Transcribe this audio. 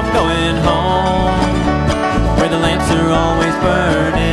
I'm going home, where the lamps are always burning.